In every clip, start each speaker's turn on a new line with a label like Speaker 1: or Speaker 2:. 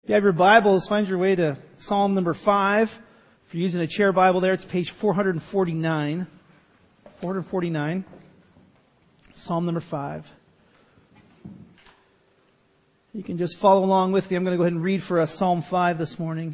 Speaker 1: you have your Bibles, find your way to Psalm number 5. If you're using a chair Bible there, it's page 449. 449. Psalm number 5. You can just follow along with me. I'm going to go ahead and read for us Psalm 5 this morning.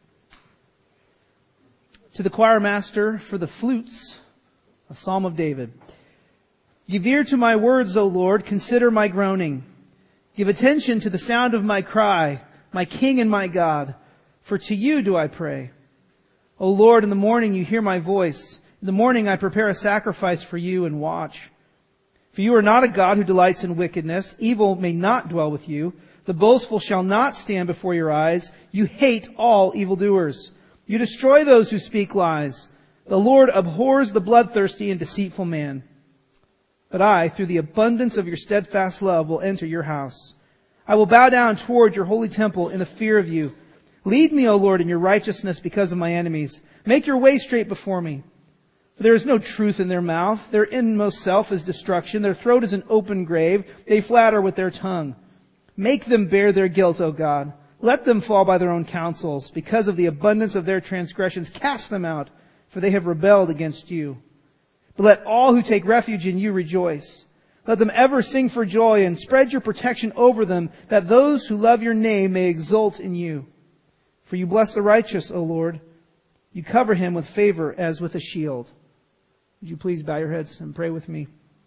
Speaker 1: To the choir master for the flutes, a psalm of David. Give ear to my words, O Lord. Consider my groaning. Give attention to the sound of my cry, my King and my God. For to you do I pray. O Lord, in the morning you hear my voice. In the morning I prepare a sacrifice for you and watch. For you are not a God who delights in wickedness. Evil may not dwell with you. The boastful shall not stand before your eyes. You hate all evildoers. You destroy those who speak lies. The Lord abhors the bloodthirsty and deceitful man. But I, through the abundance of your steadfast love, will enter your house. I will bow down toward your holy temple in the fear of you. Lead me, O Lord, in your righteousness because of my enemies. Make your way straight before me. For there is no truth in their mouth. Their inmost self is destruction. Their throat is an open grave. They flatter with their tongue. Make them bear their guilt, O God. Let them fall by their own counsels. Because of the abundance of their transgressions, cast them out, for they have rebelled against you. But let all who take refuge in you rejoice. Let them ever sing for joy and spread your protection over them, that those who love your name may exult in you. For you bless the righteous, O Lord. You cover him with favor as with a shield. Would you please bow your heads and pray with me?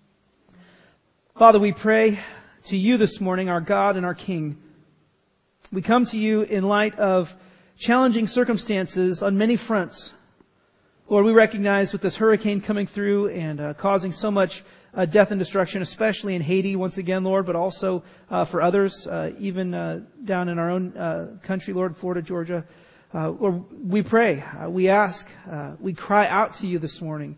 Speaker 1: Father, we pray to you this morning, our God and our King. We come to you in light of challenging circumstances on many fronts. Lord, we recognize with this hurricane coming through and causing so much death and destruction, especially in Haiti once again, Lord, but also for others, even down in our own country, Lord, Florida, Georgia. Lord, we pray, we ask, we cry out to you this morning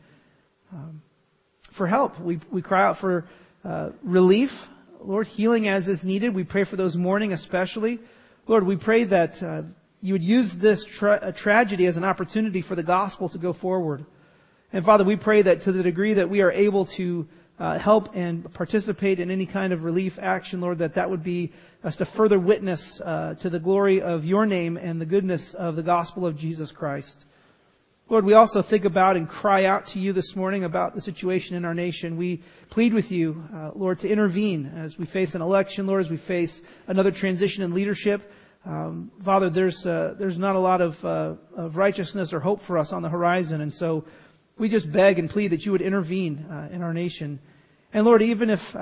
Speaker 1: for help. We cry out for relief, Lord, healing as is needed. We pray for those mourning especially. Lord, we pray that you would use this tragedy as an opportunity for the gospel to go forward. And Father, we pray that to the degree that we are able to help and participate in any kind of relief action, Lord, that would be us to further witness to the glory of your name and the goodness of the gospel of Jesus Christ. Lord, we also think about and cry out to you this morning about the situation in our nation. We plead with you, Lord, to intervene as we face an election, Lord, as we face another transition in leadership. Father, there's not a lot of righteousness or hope for us on the horizon, and so we just beg and plead that you would intervene in our nation. And Lord, even if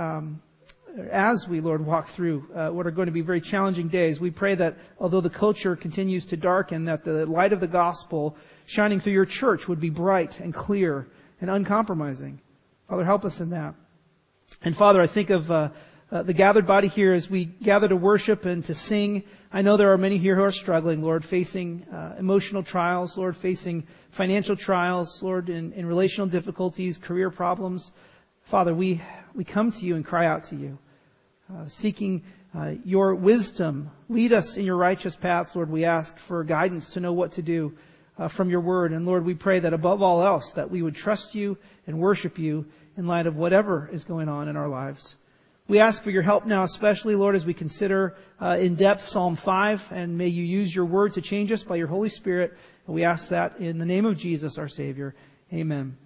Speaker 1: as we, Lord, walk through what are going to be very challenging days, we pray that although the culture continues to darken, that the light of the gospel shining through your church would be bright and clear and uncompromising. Father, help us in that. And Father, I think of the gathered body here as we gather to worship and to sing. I know there are many here who are struggling, Lord, facing emotional trials, Lord, facing financial trials, Lord, in relational difficulties, career problems. Father, we come to you and cry out to you, seeking your wisdom. Lead us in your righteous paths, Lord. We ask for guidance to know what to do from your word. And Lord, we pray that above all else, that we would trust you and worship you in light of whatever is going on in our lives. We ask for your help now, especially, Lord, as we consider in depth Psalm 5, and may you use your word to change us by your Holy Spirit. And we ask that in the name of Jesus, our Savior. Amen.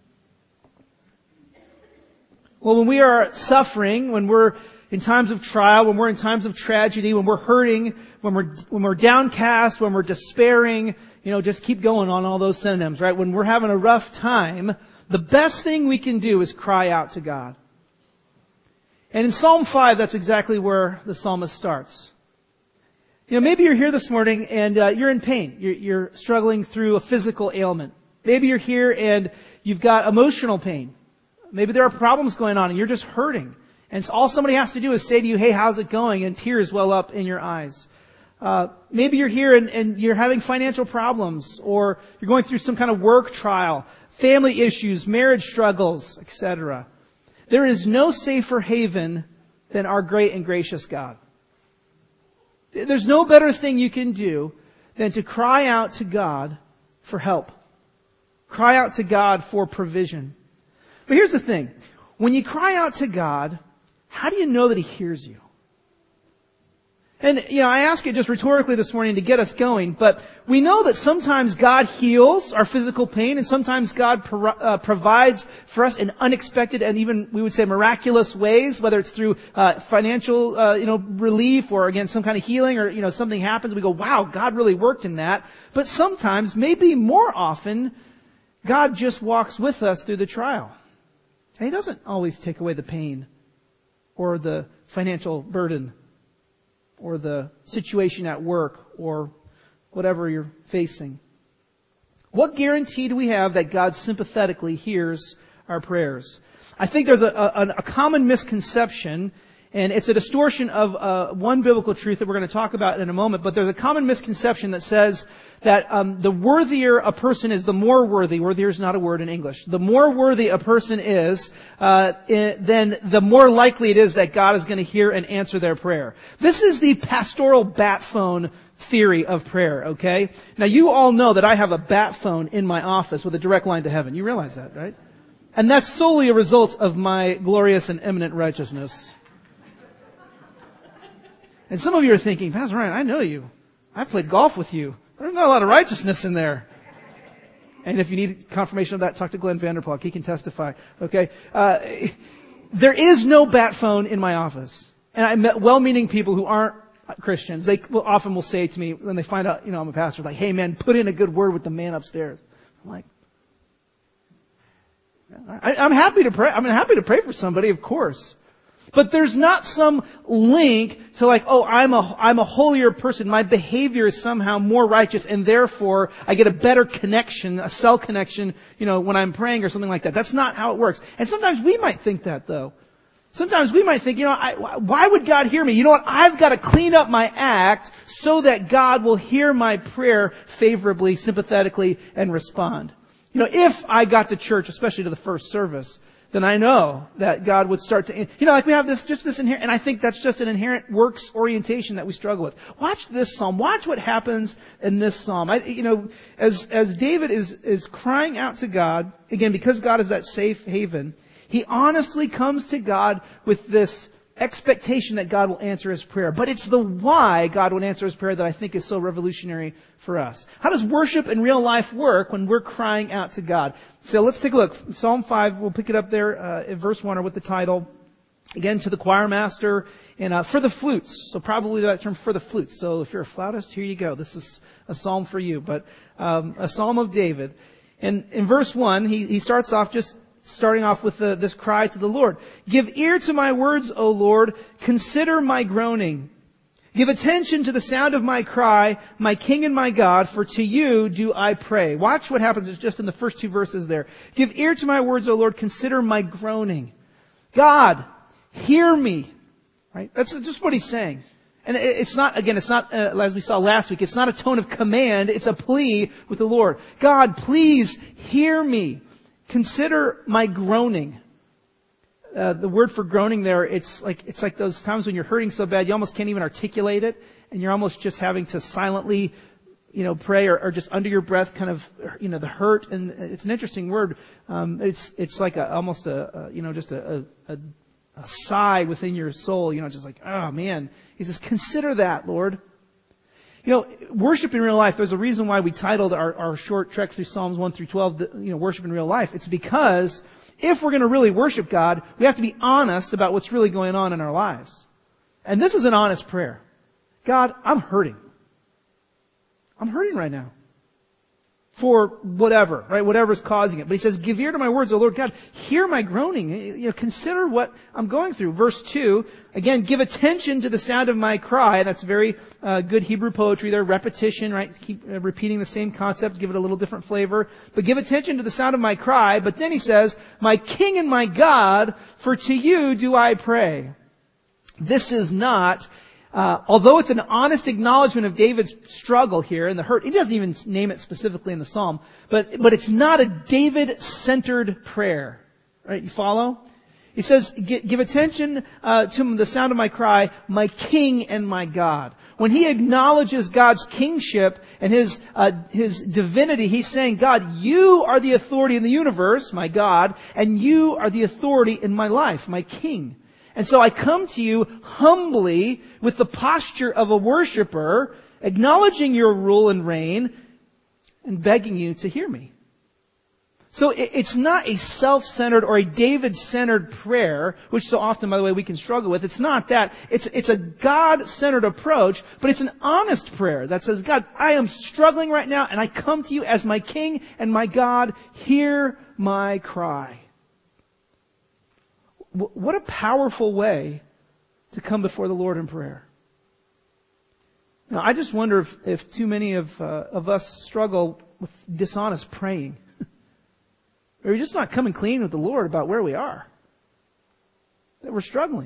Speaker 1: Well, when we are suffering, when we're in times of trial, when we're in times of tragedy, when we're hurting, when we're downcast, when we're despairing, just keep going on all those synonyms, right? When we're having a rough time, the best thing we can do is cry out to God. And in Psalm 5, that's exactly where the psalmist starts. Maybe you're here this morning and you're in pain. You're struggling through a physical ailment. Maybe you're here and you've got emotional pain. Maybe there are problems going on and you're just hurting. And so all somebody has to do is say to you, hey, how's it going? And tears well up in your eyes. Maybe you're here and you're having financial problems, or you're going through some kind of work trial, family issues, marriage struggles, etc. There is no safer haven than our great and gracious God. There's no better thing you can do than to cry out to God for help. Cry out to God for provision. But here's the thing. When you cry out to God, how do you know that He hears you? And, I ask it just rhetorically this morning to get us going, but we know that sometimes God heals our physical pain, and sometimes God provides for us in unexpected and even, we would say, miraculous ways, whether it's through financial, relief, or again, some kind of healing, or, something happens, we go, wow, God really worked in that. But sometimes, maybe more often, God just walks with us through the trial. And He doesn't always take away the pain, or the financial burden, or the situation at work, or whatever you're facing. What guarantee do we have that God sympathetically hears our prayers? I think there's a common misconception, and it's a distortion of one biblical truth that we're going to talk about in a moment, but there's a common misconception that says that the worthier a person is, the more worthy. Worthier is not a word in English. The more worthy a person is, then the more likely it is that God is going to hear and answer their prayer. This is the pastoral bat phone theory of prayer, okay? Now, you all know that I have a bat phone in my office with a direct line to heaven. You realize that, right? And that's solely a result of my glorious and eminent righteousness. And some of you are thinking, Pastor Ryan, I know you. I've played golf with you. There's not a lot of righteousness in there. And if you need confirmation of that, talk to Glenn Vanderplug. He can testify. Okay? There is no bat phone in my office. And I met well-meaning people who aren't Christians. They often will say to me when they find out, I'm a pastor, like, hey man, put in a good word with the man upstairs. I'm like, I'm happy to pray. I'm happy to pray for somebody, of course. But there's not some link to like, oh, I'm a holier person. My behavior is somehow more righteous, and therefore I get a better connection, a cell connection, when I'm praying or something like that. That's not how it works. And sometimes we might think that though. Sometimes we might think, why would God hear me? You know what? I've got to clean up my act so that God will hear my prayer favorably, sympathetically, and respond. If I got to church, especially to the first service, then I know that God would start to, like we have this inherent, and I think that's just an inherent works orientation that we struggle with. Watch this psalm. Watch what happens in this psalm. As David is crying out to God, again, because God is that safe haven, he honestly comes to God with this expectation that God will answer his prayer. But it's the why God would answer his prayer that I think is so revolutionary for us. How does worship in real life work when we're crying out to God? So let's take a look. Psalm 5, we'll pick it up there in verse 1 or with the title. Again, to the choir master and for the flutes. So probably that term for the flutes. So if you're a flautist, here you go. This is a psalm for you. But a psalm of David. And in verse 1, he starts off just starting off with this cry to the Lord. Give ear to my words, O Lord. Consider my groaning. Give attention to the sound of my cry, my King and my God, for to you do I pray. Watch what happens just in the first two verses there. Give ear to my words, O Lord. Consider my groaning. God, hear me. Right? That's just what he's saying. And it's not, as we saw last week, it's not a tone of command. It's a plea with the Lord. God, please hear me. Consider my groaning. The word for groaning there, it's like those times when you're hurting so bad you almost can't even articulate it, and you're almost just having to silently, pray or just under your breath, kind of, the hurt. And it's an interesting word. It's like almost a sigh within your soul. Just like, oh man. He says, consider that, Lord. Worship in real life, there's a reason why we titled our short trek through Psalms 1 through 12, worship in real life. It's because if we're going to really worship God, we have to be honest about what's really going on in our lives. And this is an honest prayer. God, I'm hurting. I'm hurting right now. For whatever, right? Whatever's causing it. But he says, give ear to my words, O Lord God. Hear my groaning. Consider what I'm going through. Verse 2, again, give attention to the sound of my cry. That's very good Hebrew poetry there. Repetition, right? Keep repeating the same concept, give it a little different flavor. But give attention to the sound of my cry. But then he says, my King and my God, for to you do I pray. This is not... although it's an honest acknowledgement of David's struggle here and the hurt, he doesn't even name it specifically in the psalm, but it's not a David-centered prayer. Right? You follow? He says, give attention to the sound of my cry, my King and my God. When he acknowledges God's kingship and his divinity, he's saying, God, you are the authority in the universe, my God, and you are the authority in my life, my King. And so I come to you humbly with the posture of a worshiper, acknowledging your rule and reign and begging you to hear me. So it's not a self-centered or a David-centered prayer, which so often, by the way, we can struggle with. It's not that. It's a God-centered approach, but it's an honest prayer that says, God, I am struggling right now, and I come to you as my King and my God. Hear my cry. What a powerful way to come before the Lord in prayer. Now, I just wonder if too many of us struggle with dishonest praying. Or we're just not coming clean with the Lord about where we are. That we're struggling.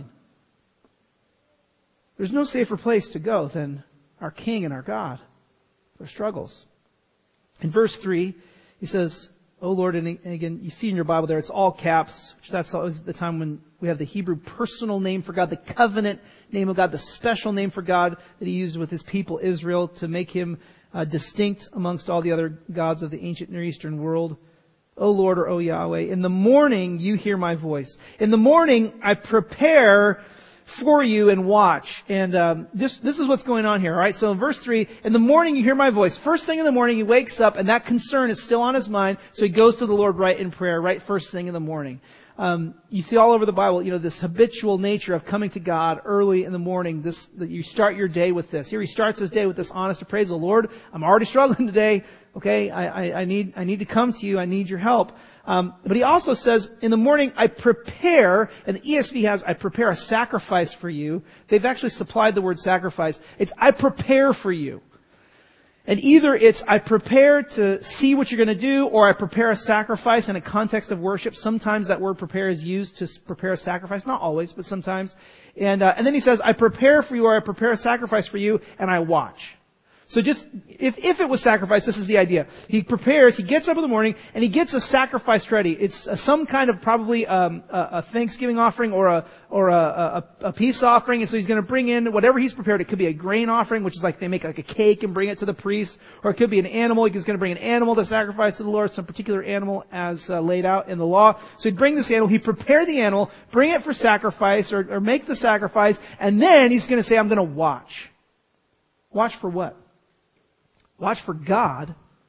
Speaker 1: There's no safer place to go than our King and our God for our struggles. In verse 3, he says, "O Lord," and again, you see in your Bible there, it's all caps, which that's always the time when we have the Hebrew personal name for God, the covenant name of God, the special name for God that He used with His people Israel to make Him distinct amongst all the other gods of the ancient Near Eastern world. O Lord, or O Yahweh, in the morning you hear my voice. In the morning I prepare for you and watch. And this is what's going on here, all right? So in verse 3, in the morning you hear my voice. First thing in the morning he wakes up and that concern is still on his mind, so he goes to the Lord right in prayer, right first thing in the morning. You see all over the Bible, this habitual nature of coming to God early in the morning, that you start your day with this. Here he starts his day with this honest appraisal. Lord, I'm already struggling today. Okay, I need to come to you. I need your help. But he also says, in the morning I prepare, and the ESV has, I prepare a sacrifice for you. They've actually supplied the word sacrifice. It's, I prepare for you. And either it's, I prepare to see what you're going to do, or I prepare a sacrifice in a context of worship. Sometimes that word prepare is used to prepare a sacrifice. Not always, but sometimes. And then he says, I prepare for you, or I prepare a sacrifice for you, and I watch. So just, if it was sacrifice, this is the idea. He prepares, he gets up in the morning, and he gets a sacrifice ready. It's some kind of probably a Thanksgiving offering or a peace offering. And so he's going to bring in whatever he's prepared. It could be a grain offering, which is like they make like a cake and bring it to the priest. Or it could be an animal. He's going to bring an animal to sacrifice to the Lord, some particular animal as laid out in the law. So he'd bring this animal, he'd prepare the animal, bring it for sacrifice or make the sacrifice, and then he's going to say, I'm going to watch. Watch for what? Watch for God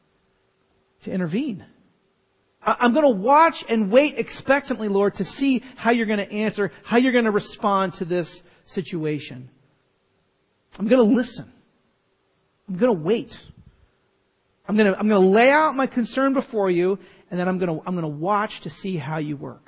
Speaker 1: to intervene. I'm going to watch and wait expectantly, Lord, to see how you're going to answer, how you're going to respond to this situation. I'm going to listen. I'm going to wait. I'm going to lay out my concern before you, and then I'm going to watch to see how you work.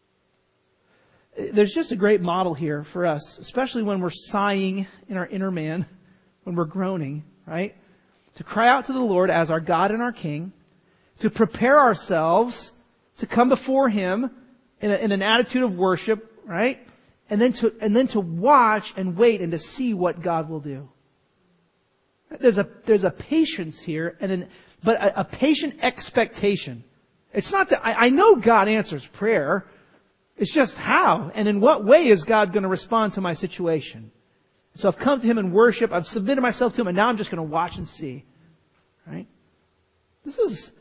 Speaker 1: There's just a great model here for us, especially when we're sighing in our inner man, when we're groaning, right? To cry out to the Lord as our God and our King, to prepare ourselves to come before Him in an attitude of worship, right? And then to watch and wait and to see what God will do. There's a patience here but a patient expectation. It's not that I know God answers prayer. It's just how and in what way is God going to respond to my situation? So I've come to Him in worship, I've submitted myself to Him, and now I'm just going to watch and see. Right? This is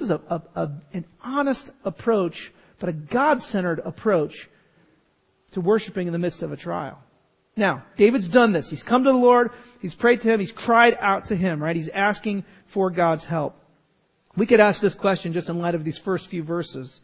Speaker 1: an honest approach, but a God-centered approach to worshiping in the midst of a trial. Now, David's done this. He's come to the Lord, he's prayed to Him, he's cried out to Him, right? He's asking for God's help. We could ask this question just in light of these first few verses.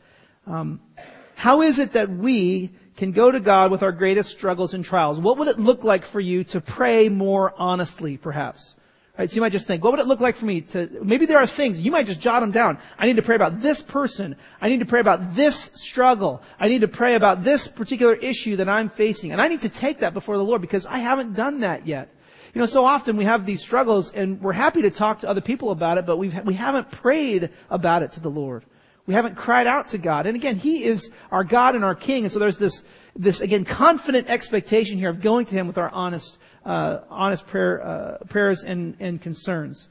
Speaker 1: How is it that we can go to God with our greatest struggles and trials? What would it look like for you to pray more honestly, perhaps? Right, so you might just think, what would it look like for me maybe there are things, you might just jot them down. I need to pray about this person. I need to pray about this struggle. I need to pray about this particular issue that I'm facing. And I need to take that before the Lord because I haven't done that yet. So often we have these struggles and we're happy to talk to other people about it, but we haven't prayed about it to the Lord. We haven't cried out to God. And again, He is our God and our King. And so there's this again, confident expectation here of going to Him with our honest prayers and concerns.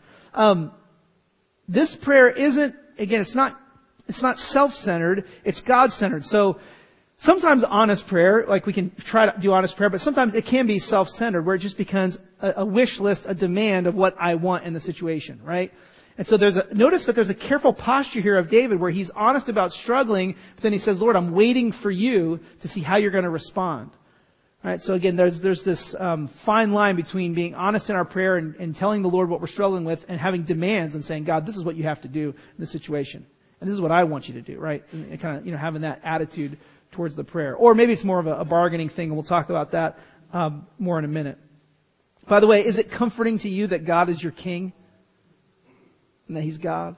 Speaker 1: This prayer isn't, again, it's not self-centered, it's God-centered. So sometimes honest prayer, like we can try to do honest prayer, but sometimes it can be self-centered where it just becomes a wish list, a demand of what I want in the situation, right? And so notice that there's a careful posture here of David where he's honest about struggling, but then he says, Lord, I'm waiting for you to see how you're going to respond. Right? So again, there's this fine line between being honest in our prayer and telling the Lord what we're struggling with and having demands and saying, God, this is what you have to do in this situation. And this is what I want you to do, right? And kind of, having that attitude towards the prayer. Or maybe it's more of a bargaining thing, and we'll talk about that more in a minute. By the way, is it comforting to you that God is your king? And that He's God?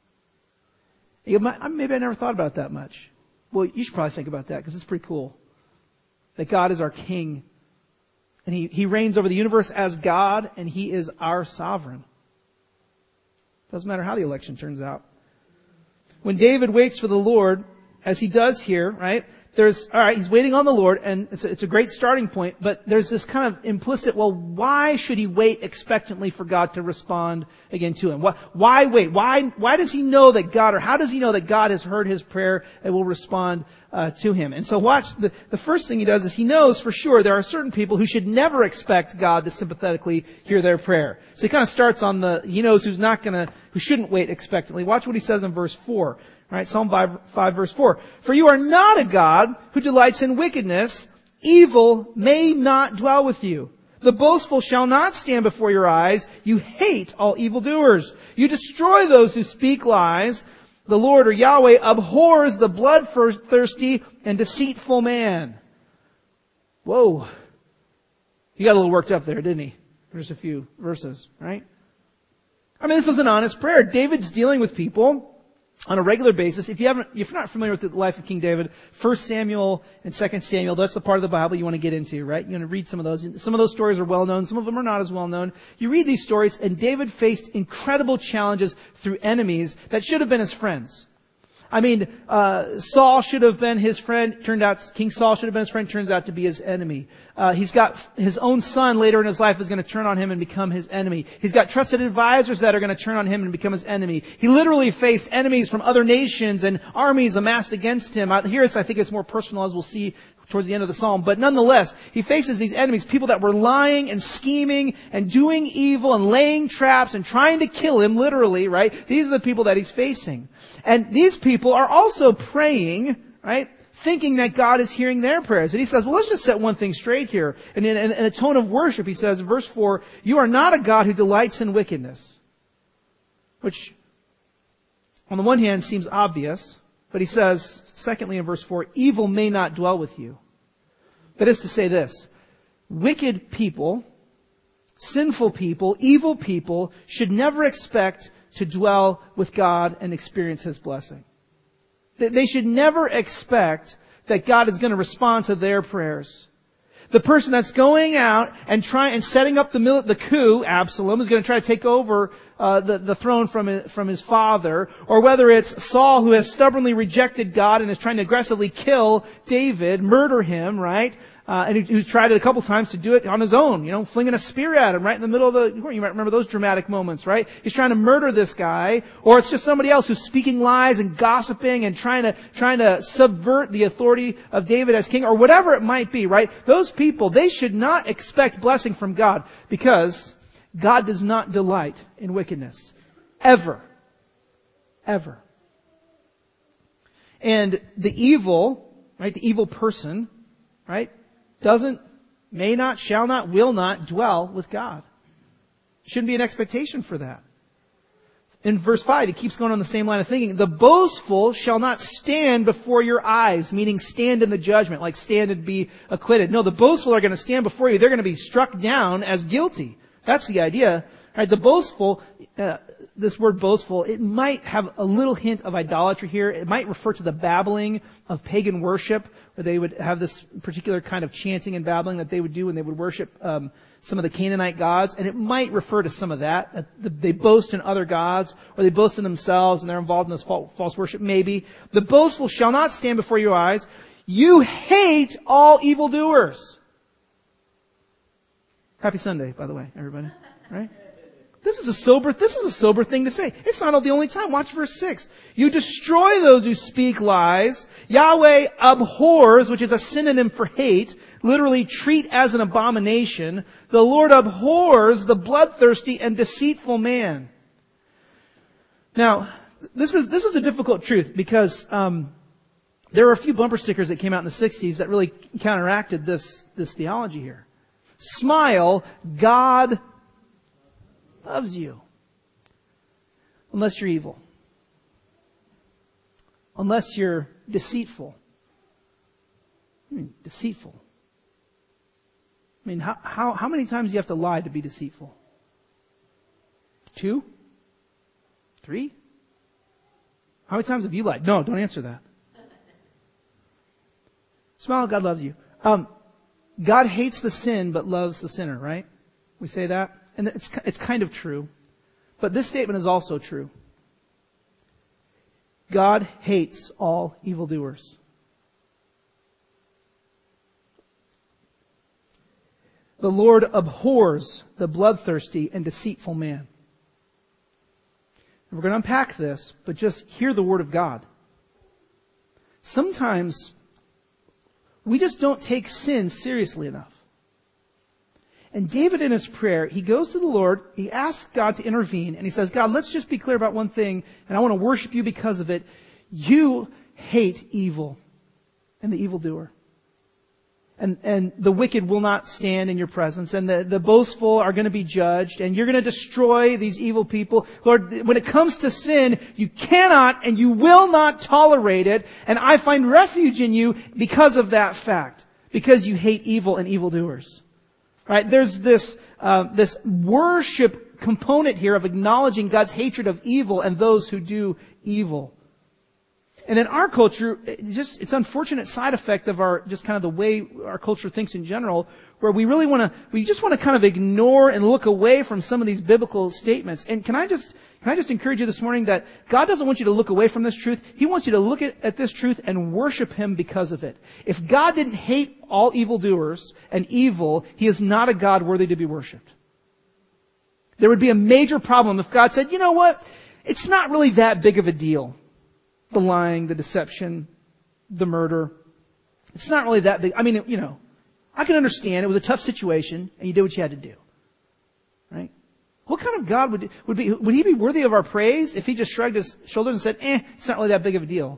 Speaker 1: Maybe I never thought about it that much. Well, you should probably think about that because it's pretty cool. That God is our king. And He reigns over the universe as God, and He is our sovereign. Doesn't matter how the election turns out. When David waits for the Lord, as he does here, right? He's waiting on the Lord, and it's a great starting point, but there's this kind of implicit, well, why should he wait expectantly for God to respond again to him? Why wait? Why does he know that God, or how does he know that God has heard his prayer and will respond to him? And so watch, the first thing he does is he knows for sure there are certain people who should never expect God to sympathetically hear their prayer. So he kind of starts on he knows who shouldn't wait expectantly. Watch what he says in verse 4. Right, Psalm 5 verse 4. For you are not a God who delights in wickedness. Evil may not dwell with you. The boastful shall not stand before your eyes. You hate all evildoers. You destroy those who speak lies. The Lord, or Yahweh, abhors the bloodthirsty and deceitful man. Whoa. He got a little worked up there, didn't he? There's a few verses, right? I mean, this was an honest prayer. David's dealing with people on a regular basis. If you're not familiar with the life of King David, 1 Samuel and 2 Samuel, that's the part of the Bible you want to get into, right? You want to read some of those. Some of those stories are well known. Some of them are not as well known. You read these stories, and David faced incredible challenges through enemies that should have been his friends. I mean, Saul should have been his friend. King Saul should have been his friend. Turns out to be his enemy. He's got his own son later in his life is going to turn on him and become his enemy. He's got trusted advisors that are going to turn on him and become his enemy. He literally faced enemies from other nations and armies amassed against him. Here I think it's more personal, as we'll see towards the end of the psalm. But nonetheless, he faces these enemies, people that were lying and scheming and doing evil and laying traps and trying to kill him, literally, right? These are the people that he's facing. And these people are also praying, right? Thinking that God is hearing their prayers. And he says, well, let's just set one thing straight here. And in a tone of worship, he says in verse 4, you are not a God who delights in wickedness. Which, on the one hand, seems obvious. But he says, secondly, in verse 4, evil may not dwell with you. That is to say this, wicked people, sinful people, evil people should never expect to dwell with God and experience His blessing. They should never expect that God is going to respond to their prayers. The person that's going out and setting up the coup, Absalom, is going to try to take over the throne from his father, or whether it's Saul, who has stubbornly rejected God and is trying to aggressively kill David, murder him, right? And who's tried it a couple times to do it on his own, flinging a spear at him right in the middle of the court. You might remember those dramatic moments, right? He's trying to murder this guy, or it's just somebody else who's speaking lies and gossiping and trying to subvert the authority of David as king, or whatever it might be, right? Those people, they should not expect blessing from God, because God does not delight in wickedness. Ever. Ever. And the evil, right? The evil person, right? May not, shall not, will not dwell with God. Shouldn't be an expectation for that. In verse 5, he keeps going on the same line of thinking. The boastful shall not stand before your eyes, meaning stand in the judgment, like stand and be acquitted. No, the boastful are going to stand before you. They're going to be struck down as guilty. That's the idea. Right? The boastful, this word boastful, it might have a little hint of idolatry here. It might refer to the babbling of pagan worship, where they would have this particular kind of chanting and babbling that they would do when they would worship some of the Canaanite gods. And it might refer to some of that. They boast in other gods, or they boast in themselves, and they're involved in this false worship, maybe. The boastful shall not stand before your eyes. You hate all evildoers. Happy Sunday, by the way, everybody. Right? This is a sober thing to say. It's not the only time. Watch verse 6. You destroy those who speak lies. Yahweh abhors, which is a synonym for hate, literally treat as an abomination. The Lord abhors the bloodthirsty and deceitful man. Now, this is a difficult truth, because There were a few bumper stickers that came out in the 60s that really counteracted this theology here. Smile, God loves you. Unless you're evil. Unless you're deceitful. Deceitful. How many times do you have to lie to be deceitful? 2? 3? How many times have you lied? No, don't answer that. Smile, God loves you. God hates the sin but loves the sinner, right? We say that? And it's kind of true. But this statement is also true. God hates all evildoers. The Lord abhors the bloodthirsty and deceitful man. And we're going to unpack this, but just hear the word of God. Sometimes we just don't take sin seriously enough. And David in his prayer, he goes to the Lord, he asks God to intervene, and he says, God, let's just be clear about one thing, and I want to worship you because of it. You hate evil and the evildoer. And the wicked will not stand in your presence, and the boastful are going to be judged, and you're going to destroy these evil people. Lord, when it comes to sin, you cannot and you will not tolerate it, and I find refuge in you because of that fact, because you hate evil and evildoers. Right? There's this worship component here of acknowledging God's hatred of evil and those who do evil. And in our culture, it's unfortunate side effect of our, just kind of the way our culture thinks in general, where we just want to kind of ignore and look away from some of these biblical statements. And can I just encourage you this morning that God doesn't want you to look away from this truth. He wants you to look at this truth and worship Him because of it. If God didn't hate all evildoers and evil, He is not a God worthy to be worshipped. There would be a major problem if God said, you know what? It's not really that big of a deal. The lying, the deception, the murder. It's not really that big. I mean, I can understand it was a tough situation and you did what you had to do. Right? What kind of God would He be worthy of our praise if He just shrugged His shoulders and said, it's not really that big of a deal?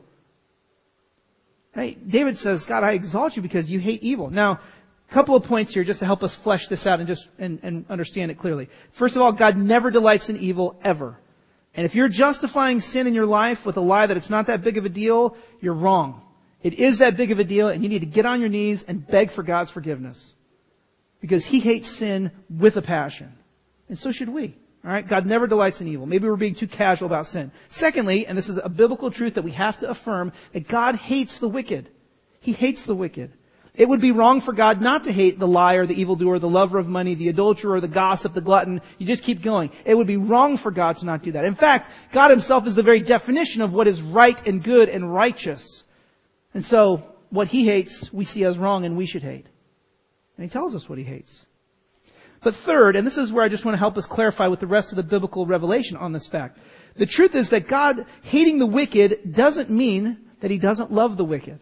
Speaker 1: Right? David says, God, I exalt you because you hate evil. Now, a couple of points here just to help us flesh this out and understand it clearly. First of all, God never delights in evil ever. And if you're justifying sin in your life with a lie that it's not that big of a deal, you're wrong. It is that big of a deal, and you need to get on your knees and beg for God's forgiveness. Because He hates sin with a passion. And so should we. Alright? God never delights in evil. Maybe we're being too casual about sin. Secondly, and this is a biblical truth that we have to affirm, that God hates the wicked. He hates the wicked. It would be wrong for God not to hate the liar, the evildoer, the lover of money, the adulterer, the gossip, the glutton. You just keep going. It would be wrong for God to not do that. In fact, God Himself is the very definition of what is right and good and righteous. And so, what He hates, we see as wrong and we should hate. And He tells us what He hates. But third, and this is where I just want to help us clarify with the rest of the biblical revelation on this fact. The truth is that God hating the wicked doesn't mean that He doesn't love the wicked.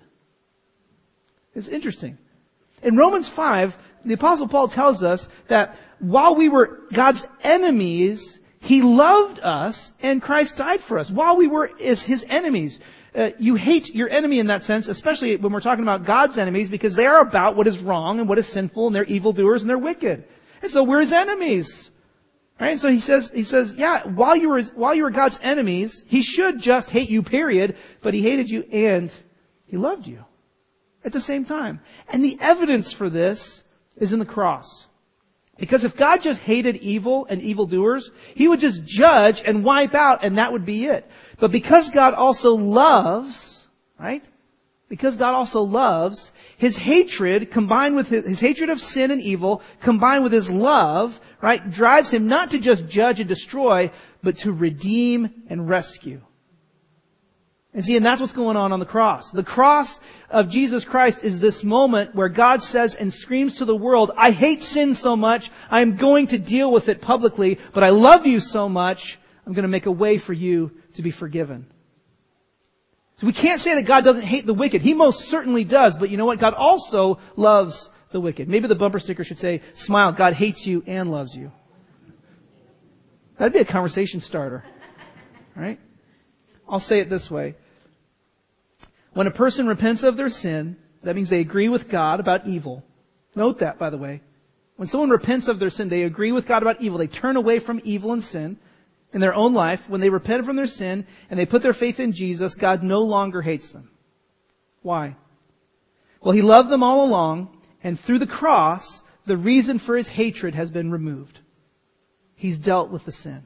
Speaker 1: It's interesting. In Romans 5, the Apostle Paul tells us that while we were God's enemies, He loved us and Christ died for us. While we were His enemies. You hate your enemy in that sense, especially when we're talking about God's enemies, because they are about what is wrong and what is sinful, and they're evildoers and they're wicked. And so we're His enemies. Right? So he says, yeah, while you were God's enemies, He should just hate you, period, but He hated you and He loved you at the same time. And the evidence for this is in the cross. Because if God just hated evil and evildoers, He would just judge and wipe out, and that would be it. But because God also loves, right? Because God also loves, His hatred combined with His hatred of sin and evil, combined with His love, right, drives Him not to just judge and destroy, but to redeem and rescue. And see, and that's what's going on the cross. The cross of Jesus Christ is this moment where God says and screams to the world, I hate sin so much, I'm going to deal with it publicly, but I love you so much, I'm going to make a way for you to be forgiven. So we can't say that God doesn't hate the wicked. He most certainly does, but you know what? God also loves the wicked. Maybe the bumper sticker should say, smile, God hates you and loves you. That'd be a conversation starter. Right? I'll say it this way. When a person repents of their sin, that means they agree with God about evil. Note that, by the way. When someone repents of their sin, they agree with God about evil. They turn away from evil and sin in their own life. When they repent from their sin and they put their faith in Jesus, God no longer hates them. Why? Well, He loved them all along, and through the cross, the reason for His hatred has been removed. He's dealt with the sin.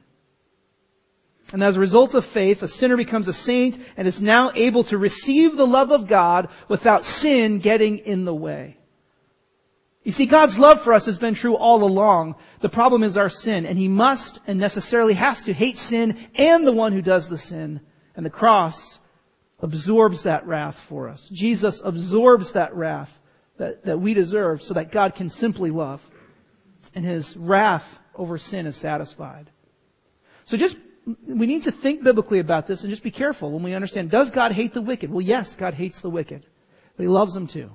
Speaker 1: And as a result of faith, a sinner becomes a saint and is now able to receive the love of God without sin getting in the way. You see, God's love for us has been true all along. The problem is our sin, and He must and necessarily has to hate sin and the one who does the sin. And the cross absorbs that wrath for us. Jesus absorbs that wrath that we deserve so that God can simply love. And His wrath over sin is satisfied. So we need to think biblically about this and just be careful when we understand, does God hate the wicked? Well, yes, God hates the wicked, but He loves them too.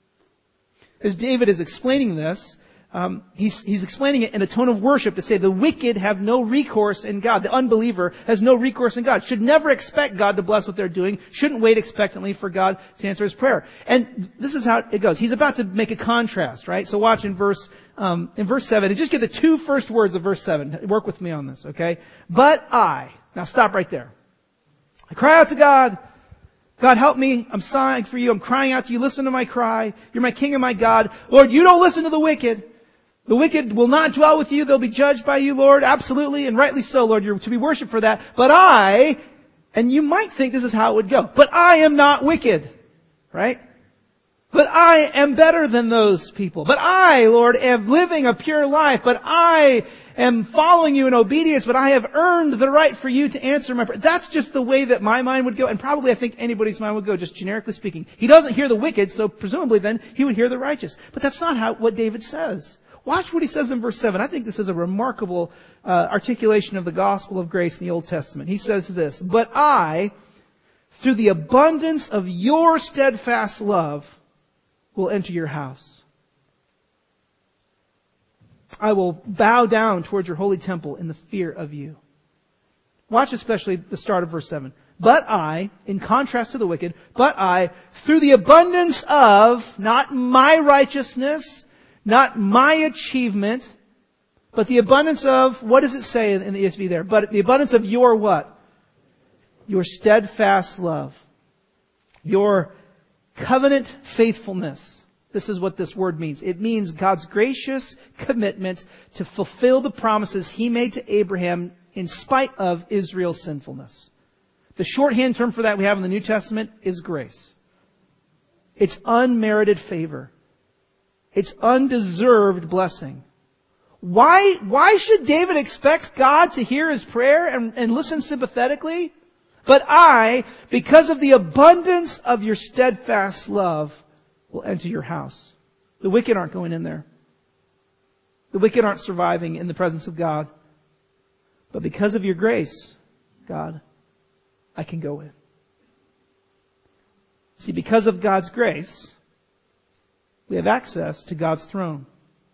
Speaker 1: As David is explaining this, he's explaining it in a tone of worship to say the wicked have no recourse in God. The unbeliever has no recourse in God. Should never expect God to bless what they're doing. Shouldn't wait expectantly for God to answer his prayer. And this is how it goes. He's about to make a contrast, right? So watch in verse 7, and just get the two first words of verse 7. Work with me on this, okay? But I. Now stop right there. I cry out to God. God, help me. I'm sighing for you. I'm crying out to you. Listen to my cry. You're my King and my God. Lord, you don't listen to the wicked. The wicked will not dwell with you. They'll be judged by you, Lord. Absolutely, and rightly so, Lord. You're to be worshipped for that. But I, and you might think this is how it would go, but I am not wicked. Right? But I am better than those people. But I, Lord, am living a pure life. But I am following you in obedience, but I have earned the right for you to answer my prayer. That's just the way that my mind would go, and probably I think anybody's mind would go, just generically speaking. He doesn't hear the wicked, so presumably then he would hear the righteous. But that's not what David says. Watch what he says in verse 7. I think this is a remarkable articulation of the gospel of grace in the Old Testament. He says this, but I, through the abundance of your steadfast love, will enter your house. I will bow down towards your holy temple in the fear of you. Watch especially the start of verse 7. But I, in contrast to the wicked, but I, through the abundance of, not my righteousness, not my achievement, but the abundance of, what does it say in the ESV there? But the abundance of your what? Your steadfast love. Your covenant faithfulness. This is what this word means. It means God's gracious commitment to fulfill the promises He made to Abraham in spite of Israel's sinfulness. The shorthand term for that we have in the New Testament is grace. It's unmerited favor. It's undeserved blessing. Why should David expect God to hear his prayer and listen sympathetically? But I, because of the abundance of your steadfast love, will enter your house. The wicked aren't going in there. The wicked aren't surviving in the presence of God. But because of your grace, God, I can go in. See, because of God's grace, we have access to God's throne.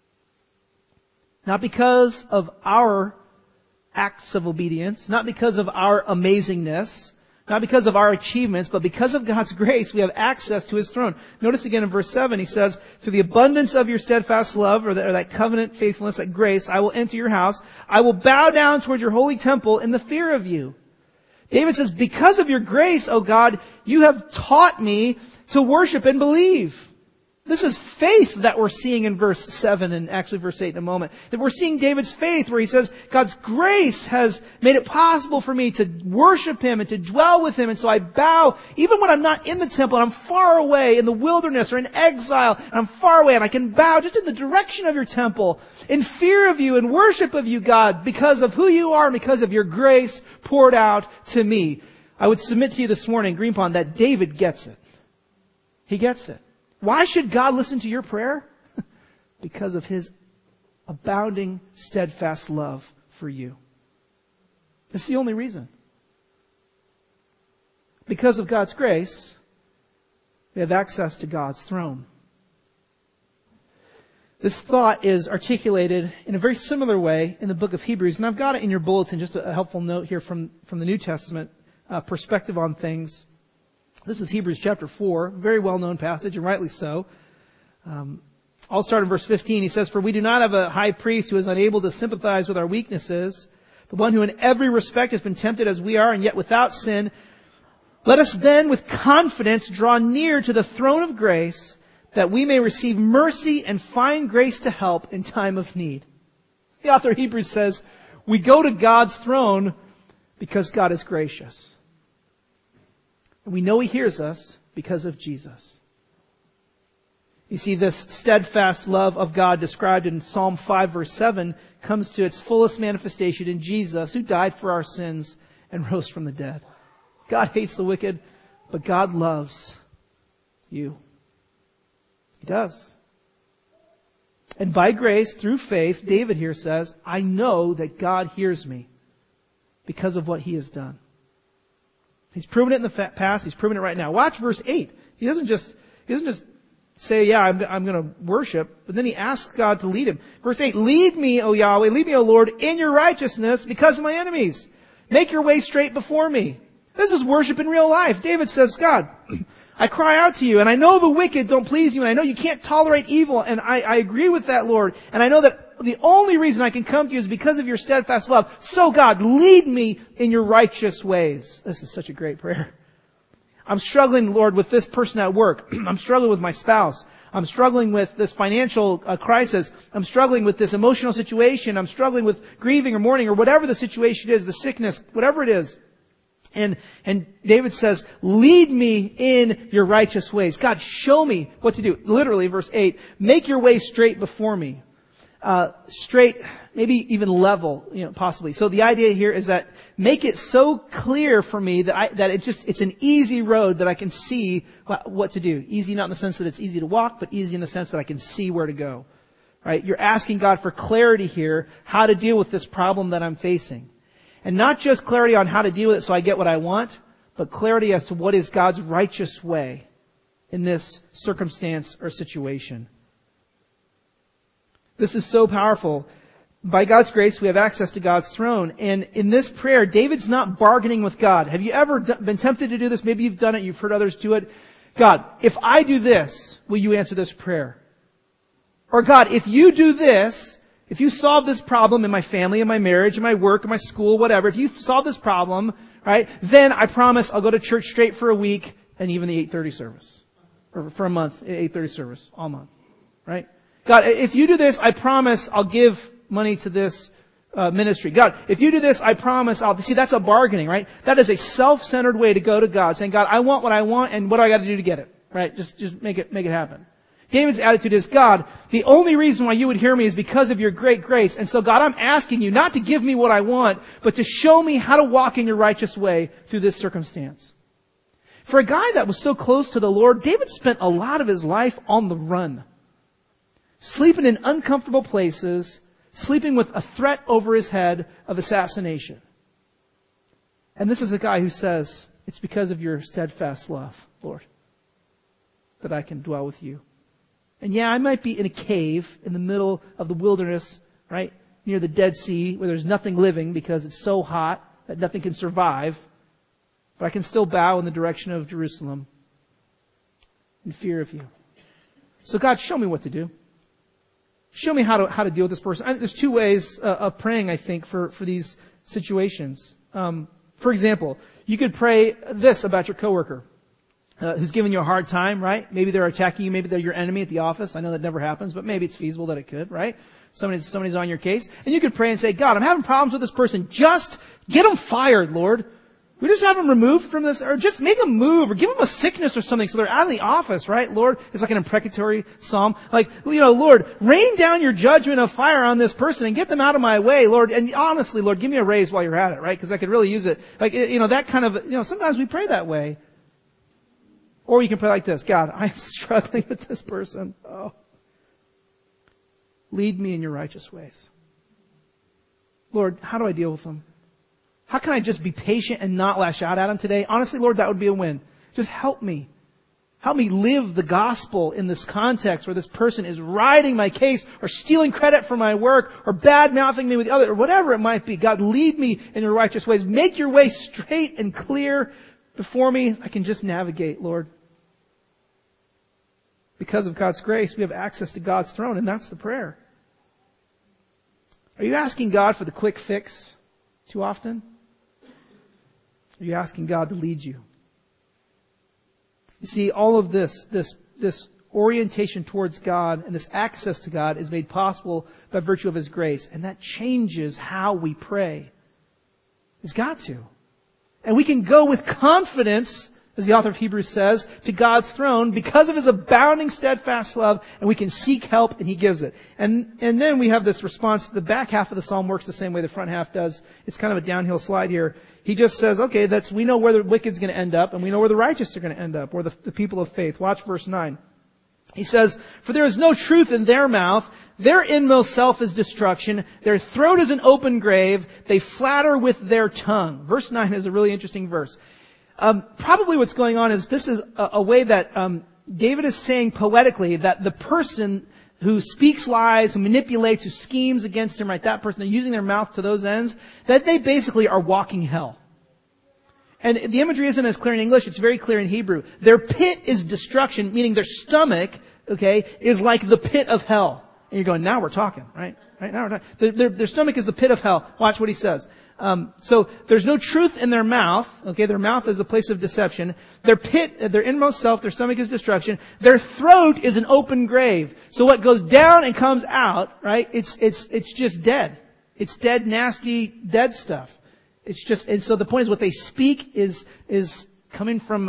Speaker 1: Not because of our acts of obedience, not because of our amazingness, not because of our achievements, but because of God's grace, we have access to His throne. Notice again in verse 7, he says, through the abundance of your steadfast love, or that covenant faithfulness, that grace, I will enter your house. I will bow down toward your holy temple in the fear of you. David says, because of your grace, O God, you have taught me to worship and believe. This is faith that we're seeing in verse 7 and actually verse 8 in a moment. That we're seeing David's faith where he says, God's grace has made it possible for me to worship Him and to dwell with Him. And so I bow, even when I'm not in the temple and I'm far away in the wilderness or in exile, and I'm far away and I can bow just in the direction of your temple in fear of you and worship of you, God, because of who you are and because of your grace poured out to me. I would submit to you this morning, Green Pond, that David gets it. He gets it. Why should God listen to your prayer? Because of His abounding, steadfast love for you. That's the only reason. Because of God's grace, we have access to God's throne. This thought is articulated in a very similar way in the book of Hebrews. And I've got it in your bulletin, just a helpful note here from the New Testament perspective on things. This is Hebrews chapter 4, very well-known passage, and rightly so. I'll start in verse 15. He says, "For we do not have a high priest who is unable to sympathize with our weaknesses, the one who in every respect has been tempted as we are, and yet without sin. Let us then with confidence draw near to the throne of grace, that we may receive mercy and find grace to help in time of need." The author of Hebrews says, we go to God's throne because God is gracious. And we know He hears us because of Jesus. You see, this steadfast love of God described in Psalm 5 verse 7 comes to its fullest manifestation in Jesus, who died for our sins and rose from the dead. God hates the wicked, but God loves you. He does. And by grace, through faith, David here says, I know that God hears me because of what He has done. He's proven it in the past. He's proven it right now. Watch verse 8. He doesn't just say, yeah, I'm going to worship, but then he asks God to lead him. Verse 8, "Lead me, O Yahweh, lead me, O Lord, in your righteousness because of my enemies. Make your way straight before me." This is worship in real life. David says, God, I cry out to you, and I know the wicked don't please you, and I know you can't tolerate evil, and I agree with that, Lord. And I know that the only reason I can come to you is because of your steadfast love. So God, lead me in your righteous ways. This is such a great prayer. I'm struggling, Lord, with this person at work. I'm struggling with my spouse. I'm struggling with this financial crisis. I'm struggling with this emotional situation. I'm struggling with grieving or mourning or whatever the situation is, the sickness, whatever it is. And David says, lead me in your righteous ways. God, show me what to do. Literally, verse 8, make your way straight before me. Straight, maybe even level, possibly. So the idea here is that make it so clear for me that it's an easy road that I can see what to do. Easy not in the sense that it's easy to walk, but easy in the sense that I can see where to go. Right? You're asking God for clarity here, how to deal with this problem that I'm facing. And not just clarity on how to deal with it so I get what I want, but clarity as to what is God's righteous way in this circumstance or situation. This is so powerful. By God's grace, we have access to God's throne. And in this prayer, David's not bargaining with God. Have you ever been tempted to do this? Maybe you've done it. You've heard others do it. God, if I do this, will you answer this prayer? Or God, if you do this, if you solve this problem in my family, in my marriage, in my work, in my school, whatever, if you solve this problem, right, then I promise I'll go to church straight for a week and even the 8:30 service. Or for a month, 8:30 service, all month. Right? God, if you do this, I promise I'll give money to this ministry. God, if you do this, I promise I'll... See, that's a bargaining, right? That is a self-centered way to go to God, saying, God, I want what I want, and what do I got to do to get it? Right? Just make it happen. David's attitude is, God, the only reason why you would hear me is because of your great grace. And so, God, I'm asking you not to give me what I want, but to show me how to walk in your righteous way through this circumstance. For a guy that was so close to the Lord, David spent a lot of his life on the run. Sleeping in uncomfortable places, sleeping with a threat over his head of assassination. And this is a guy who says, it's because of your steadfast love, Lord, that I can dwell with you. And yeah, I might be in a cave in the middle of the wilderness, right, near the Dead Sea, where there's nothing living because it's so hot that nothing can survive. But I can still bow in the direction of Jerusalem in fear of you. So God, show me what to do. Show me how to deal with this person. There's two ways of praying, I think, for these situations. For example, you could pray this about your coworker. Who's giving you a hard time, right? Maybe they're attacking you. Maybe they're your enemy at the office. I know that never happens, but maybe it's feasible that it could, right? Somebody's on your case. And you could pray and say, God, I'm having problems with this person. Just get them fired, Lord. We just have them removed from this, or just make them move, or give them a sickness or something so they're out of the office, right? Lord, it's like an imprecatory psalm. Like, Lord, rain down your judgment of fire on this person and get them out of my way, Lord. And honestly, Lord, give me a raise while you're at it, right? Because I could really use it. Like, that kind of, sometimes we pray that way. Or you can pray like this, God, I am struggling with this person. Oh. Lead me in your righteous ways. Lord, how do I deal with them? How can I just be patient and not lash out at them today? Honestly, Lord, that would be a win. Just help me. Help me live the gospel in this context where this person is riding my case or stealing credit for my work or bad-mouthing me with the other, or whatever it might be. God, lead me in your righteous ways. Make your way straight and clear before me, I can just navigate, Lord. Because of God's grace, we have access to God's throne, and that's the prayer. Are you asking God for the quick fix too often? Are you asking God to lead you? You see, all of this orientation towards God and this access to God is made possible by virtue of His grace. And that changes how we pray. It's got to. And we can go with confidence, as the author of Hebrews says, to God's throne because of His abounding steadfast love, and we can seek help and He gives it. And then we have this response. The back half of the psalm works the same way the front half does. It's kind of a downhill slide here. He just says, okay, we know where the wicked's going to end up, and we know where the righteous are going to end up, or the people of faith. Watch verse 9. He says, for there is no truth in their mouth. Their inmost self is destruction. Their throat is an open grave. They flatter with their tongue. Verse 9 is a really interesting verse. Probably what's going on is this is a way that David is saying poetically that the person who speaks lies, who manipulates, who schemes against him, right, that person, they're using their mouth to those ends, that they basically are walking hell. And the imagery isn't as clear in English, it's very clear in Hebrew. Their pit is destruction, meaning their stomach, okay, is like the pit of hell. And you're going, now we're talking, right? Right now we're talking. Their stomach is the pit of hell. Watch what he says. So there's no truth in their mouth. Okay, their mouth is a place of deception. Their pit, their inmost self, their stomach is destruction. Their throat is an open grave. So what goes down and comes out, right? It's just dead. It's dead, nasty, dead stuff. It's just, and so the point is what they speak is coming from,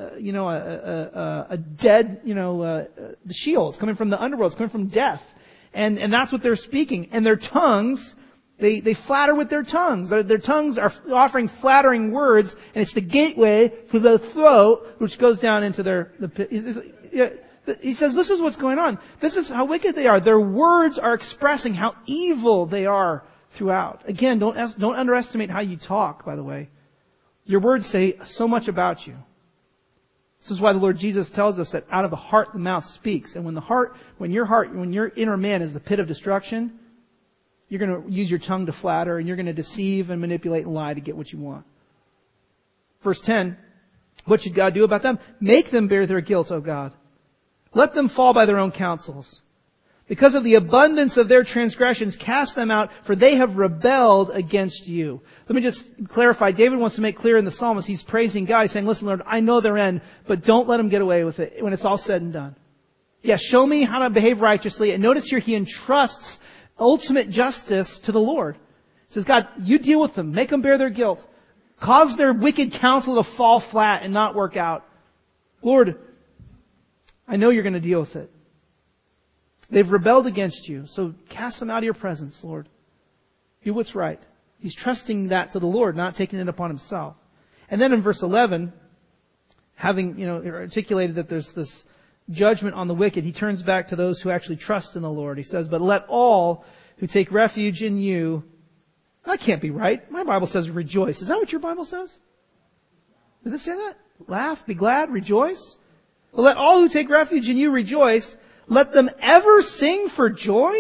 Speaker 1: a dead, the Sheol. It's coming from the underworld. It's coming from death. And that's what they're speaking. And their tongues, They flatter with their tongues. Their tongues are offering flattering words, and it's the gateway to the throat, which goes down into the pit. He says, this is what's going on. This is how wicked they are. Their words are expressing how evil they are throughout. Again, don't underestimate how you talk, by the way. Your words say so much about you. This is why the Lord Jesus tells us that out of the heart the mouth speaks. And when your inner man is the pit of destruction, you're going to use your tongue to flatter, and you're going to deceive and manipulate and lie to get what you want. Verse 10, what should God do about them? Make them bear their guilt, O God. Let them fall by their own counsels. Because of the abundance of their transgressions, cast them out, for they have rebelled against you. Let me just clarify. David wants to make clear in the psalm as he's praising God, he's saying, listen, Lord, I know their end, but don't let them get away with it when it's all said and done. Yes, show me how to behave righteously. And notice here he entrusts ultimate justice to the Lord. He says, God, you deal with them. Make them bear their guilt. Cause their wicked counsel to fall flat and not work out. Lord, I know you're going to deal with it. They've rebelled against you, so cast them out of your presence, Lord. Do what's right. He's trusting that to the Lord, not taking it upon himself. And then in verse 11, having, articulated that there's this judgment on the wicked, he turns back to those who actually trust in the Lord. He says, but let all who take refuge in you, that can't be right. My Bible says rejoice. Is that what your Bible says? Does it say that? Laugh, be glad, rejoice? But let all who take refuge in you rejoice. Let them ever sing for joy.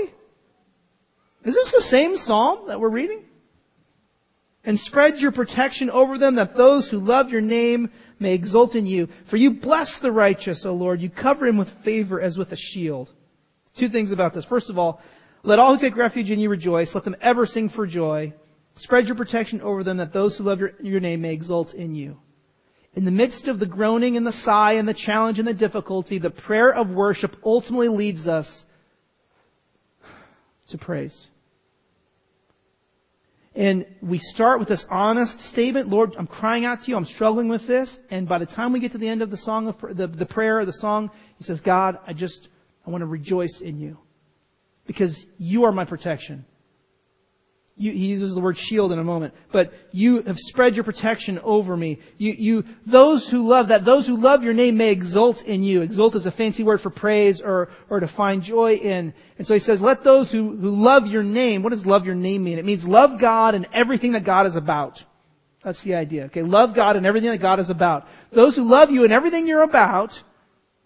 Speaker 1: Is this the same psalm that we're reading? And spread your protection over them, that those who love your name may exult in you. For you bless the righteous, O Lord. You cover him with favor as with a shield. Two things about this. First of all, let all who take refuge in you rejoice. Let them ever sing for joy. Spread your protection over them, that those who love your name may exult in you. In the midst of the groaning and the sigh and the challenge and the difficulty, the prayer of worship ultimately leads us to praise. And we start with this honest statement, Lord, I'm crying out to you, I'm struggling with this. And by the time we get to the end of the song of the prayer or the song, he says, God, I want to rejoice in you. Because you are my protection. He uses the word shield in a moment, but you have spread your protection over me. Those who love your name may exult in you. Exult is a fancy word for praise or to find joy in. And so he says, let those who love your name, what does love your name mean? It means love God and everything that God is about. That's the idea. Okay, love God and everything that God is about. Those who love you and everything you're about,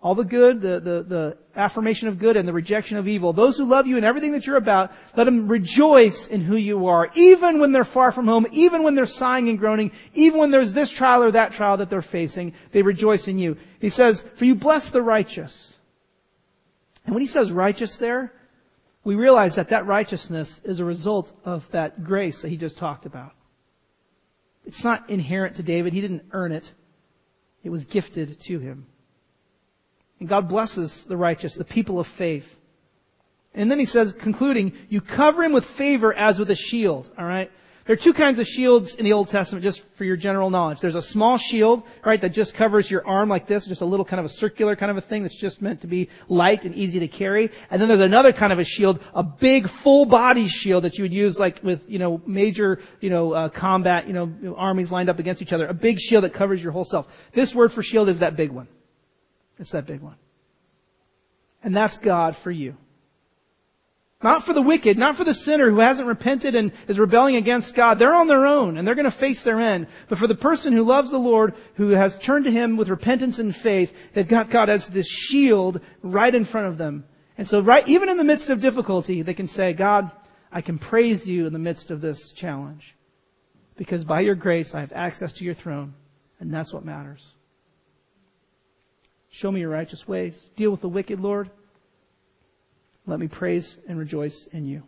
Speaker 1: All the good, the affirmation of good and the rejection of evil. Those who love you and everything that you're about, let them rejoice in who you are. Even when they're far from home, even when they're sighing and groaning, even when there's this trial or that trial that they're facing, they rejoice in you. He says, for you bless the righteous. And when he says righteous there, we realize that that righteousness is a result of that grace that he just talked about. It's not inherent to David. He didn't earn it. It was gifted to him. And God blesses the righteous, the people of faith. And then he says, concluding, you cover him with favor as with a shield. All right? There are two kinds of shields in the Old Testament, just for your general knowledge. There's a small shield, right, that just covers your arm like this, just a little kind of a circular kind of a thing that's just meant to be light and easy to carry. And then there's another kind of a shield, a big full body shield that you would use like with, major, combat, armies lined up against each other. A big shield that covers your whole self. This word for shield is that big one. It's that big one. And that's God for you. Not for the wicked, not for the sinner who hasn't repented and is rebelling against God. They're on their own and they're going to face their end. But for the person who loves the Lord, who has turned to Him with repentance and faith, they've got God as this shield right in front of them. And so even in the midst of difficulty, they can say, God, I can praise you in the midst of this challenge. Because by your grace, I have access to your throne. And that's what matters. Show me your righteous ways. Deal with the wicked, Lord. Let me praise and rejoice in you.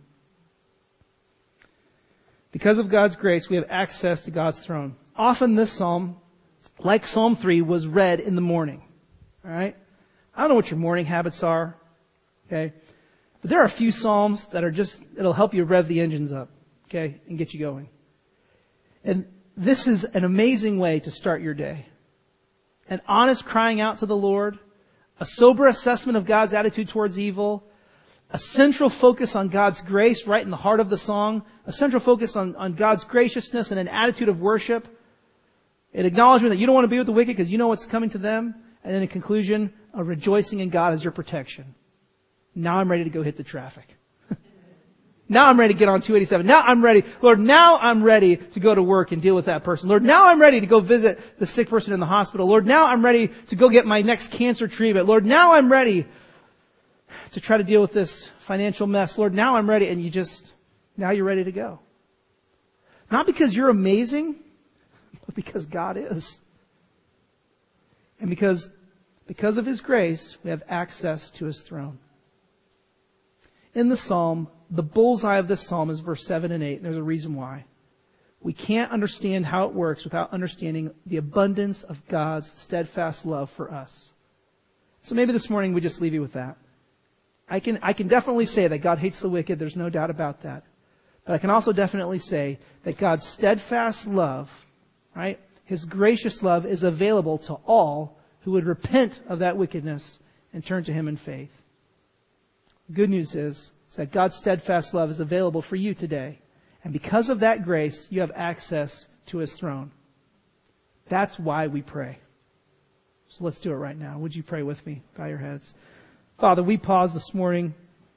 Speaker 1: Because of God's grace, we have access to God's throne. Often this psalm, like Psalm 3, was read in the morning. All right? I don't know what your morning habits are. Okay? But there are a few psalms that it'll help you rev the engines up. Okay? And get you going. And this is an amazing way to start your day. An honest crying out to the Lord, a sober assessment of God's attitude towards evil, a central focus on God's grace right in the heart of the song, a central focus on God's graciousness and an attitude of worship, an acknowledgement that you don't want to be with the wicked because you know what's coming to them, and then in conclusion, a rejoicing in God as your protection. Now I'm ready to go hit the traffic. Now I'm ready to get on 287. Now I'm ready. Lord, now I'm ready to go to work and deal with that person. Lord, now I'm ready to go visit the sick person in the hospital. Lord, now I'm ready to go get my next cancer treatment. Lord, now I'm ready to try to deal with this financial mess. Lord, now I'm ready. And now you're ready to go. Not because you're amazing, but because God is. And because of His grace, we have access to His throne. In the psalm, the bullseye of this psalm is verse 7 and 8. And there's a reason why. We can't understand how it works without understanding the abundance of God's steadfast love for us. So maybe this morning we just leave you with that. I can definitely say that God hates the wicked. There's no doubt about that. But I can also definitely say that God's steadfast love, right, His gracious love is available to all who would repent of that wickedness and turn to Him in faith. Good news is that God's steadfast love is available for you today. And because of that grace, you have access to His throne. That's why we pray. So let's do it right now. Would you pray with me? Bow your heads. Father, we pause this morning.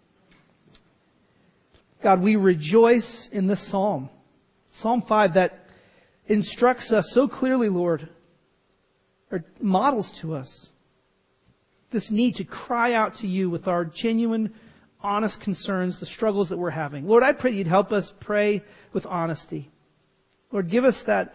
Speaker 1: God, we rejoice in this psalm. Psalm 5 that instructs us so clearly, Lord, or models to us this need to cry out to you with our genuine, honest concerns, the struggles that we're having. Lord, I pray you'd help us pray with honesty. Lord, give us that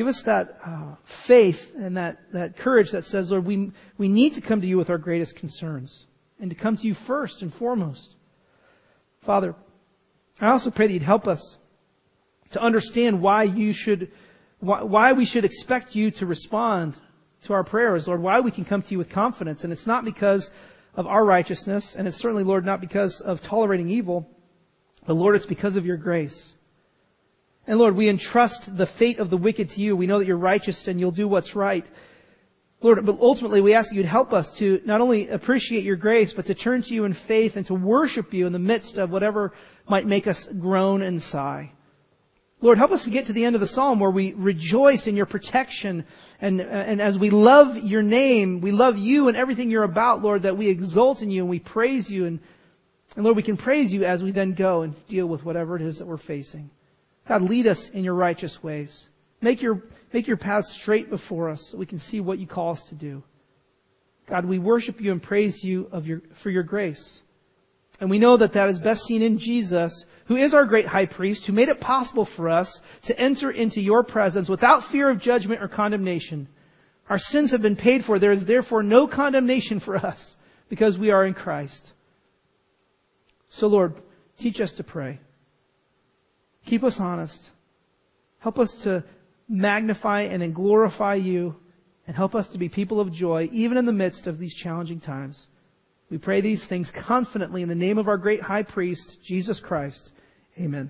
Speaker 1: faith and that courage that says, Lord, we need to come to you with our greatest concerns and to come to you first and foremost. Father, I also pray that you'd help us to understand why we should expect you to respond to our prayers, Lord, why we can come to you with confidence. And it's not because of our righteousness, and it's certainly, Lord, not because of tolerating evil, but Lord, it's because of your grace. And Lord, we entrust the fate of the wicked to you. We know that you're righteous and you'll do what's right. Lord, but ultimately we ask that you'd help us to not only appreciate your grace, but to turn to you in faith and to worship you in the midst of whatever might make us groan and sigh. Lord, help us to get to the end of the psalm where we rejoice in your protection. And as we love your name, we love you and everything you're about, Lord, that we exult in you and we praise you. And Lord, we can praise you as we then go and deal with whatever it is that we're facing. God, lead us in your righteous ways. Make your paths straight before us so we can see what you call us to do. God, we worship you and praise you for your grace. And we know that is best seen in Jesus, who is our great high priest, who made it possible for us to enter into your presence without fear of judgment or condemnation. Our sins have been paid for. There is therefore no condemnation for us because we are in Christ. So Lord, teach us to pray. Keep us honest. Help us to magnify and glorify you, and help us to be people of joy even in the midst of these challenging times. We pray these things confidently in the name of our great high priest, Jesus Christ. Amen.